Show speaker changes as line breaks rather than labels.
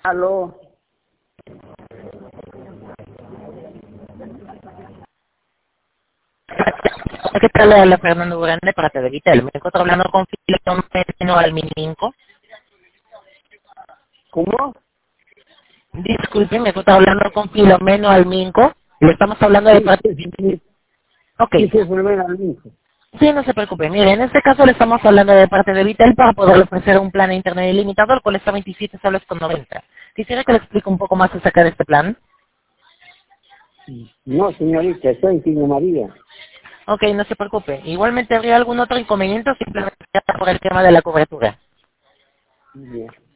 Aló.
¿Qué tal? Le habla Fernando Grande para Televitel. Me encuentro hablando con Filomeno Alminco.
¿Cómo?
Disculpe, me encuentro hablando con Filomeno Alminco. Le estamos hablando de
Sí,
parte...
sí, sí, sí,
Ok.
sí, sí, Fulmena al hijo.
Sí, no se preocupe. Mire, en este caso le estamos hablando de parte de Vitel para poder ofrecer un plan de internet ilimitado, el cual está 27 soles con 90. Quisiera que le explique un poco más acerca de este plan.
No, señorita, soy Tino María.
Ok, no se preocupe. Igualmente, ¿habría algún otro inconveniente o simplemente por el tema de la cobertura?
Bien.